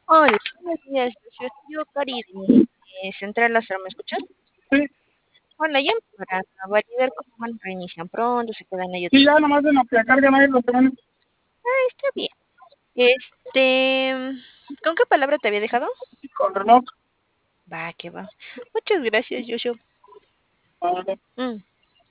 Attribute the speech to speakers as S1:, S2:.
S1: Hola, buenos días. Yo soy Cari de Central Lázaro, ¿me escuchas?
S2: Sí,
S1: Hola, ya para validar cómo van, reinician pronto, se quedan ahí
S2: y
S1: otros.
S2: ya nomás en lo que cargan ahí los demás.
S1: Está bien. ¿Con qué palabra te había dejado?
S2: Con reloj.
S1: Va, que va. Muchas gracias, Joshua.
S2: Vale.
S1: Mm.